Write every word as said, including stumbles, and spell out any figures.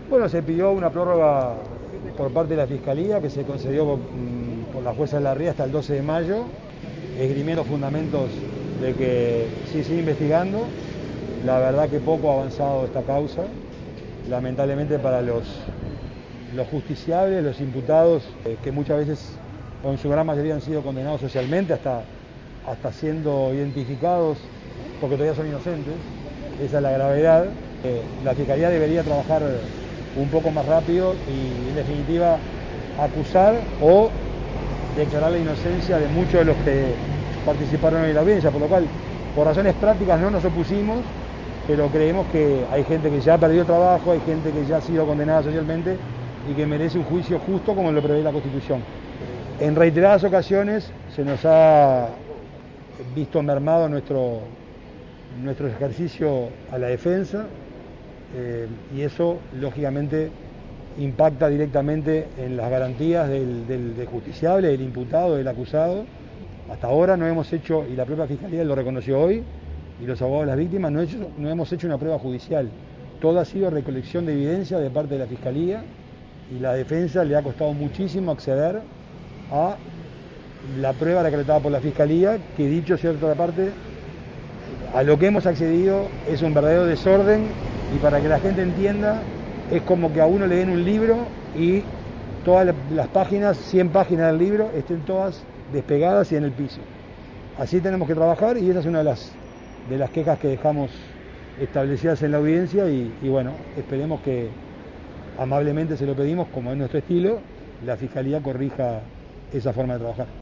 Bueno, se pidió una prórroga por parte de la Fiscalía que se concedió por, por la jueza Larrea hasta el doce de mayo, esgrimiendo fundamentos de que sí sigue investigando. La verdad que poco ha avanzado esta causa, lamentablemente para los, los justiciables, los imputados, eh, que muchas veces o en su gran mayoría han sido condenados socialmente, hasta, hasta siendo identificados porque todavía son inocentes. Esa es la gravedad. Eh, la Fiscalía debería trabajar un poco más rápido y, en definitiva, acusar o declarar la inocencia de muchos de los que participaron en la audiencia, por lo cual, por razones prácticas no nos opusimos, pero creemos que hay gente que ya perdió trabajo, hay gente que ya ha sido condenada socialmente y que merece un juicio justo como lo prevé la Constitución. En reiteradas ocasiones se nos ha visto mermado nuestro, nuestro ejercicio a la defensa, eh, y eso lógicamente impacta directamente en las garantías del, del, del justiciable, del imputado, del acusado. Hasta ahora no hemos hecho, y la propia Fiscalía lo reconoció hoy, y los abogados de las víctimas, no, hecho, no hemos hecho una prueba judicial. Todo ha sido recolección de evidencia de parte de la Fiscalía, y la defensa le ha costado muchísimo acceder a la prueba decretada por la Fiscalía, que, dicho sea otra parte, a lo que hemos accedido es un verdadero desorden, y para que la gente entienda, es como que a uno le den un libro y todas las páginas, cien páginas del libro, estén todas despegadas y en el piso. Así tenemos que trabajar, y esa es una de las, de las quejas que dejamos establecidas en la audiencia, y, y bueno, esperemos que amablemente se lo pedimos, como es nuestro estilo, la Fiscalía corrija esa forma de trabajar.